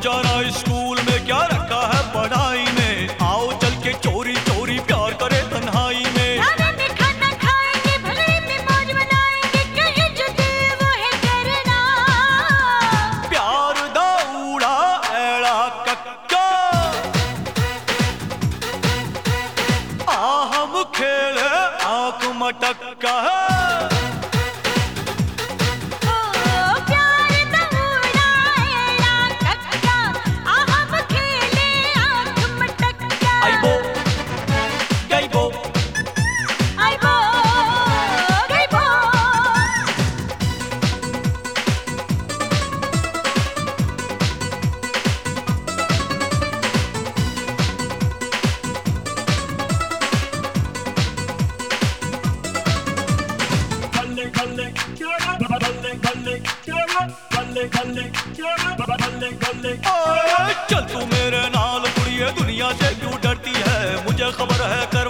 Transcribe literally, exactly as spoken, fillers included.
जाना स्कूल में, क्या रखा है पढ़ाई में। आओ चल के चोरी चोरी प्यार करे तन्हाई में। में खाना खाएंगे, भगड़े में मौज मनाएंगे, कहीं जो दिल वो है करना। प्यार दौड़ा एड़ा कक्का, आ हम खेले आंख मटक्का है। चल तू मेरे नाल कुड़िए, दुनिया से क्यों डरती है, मुझे खबर है कर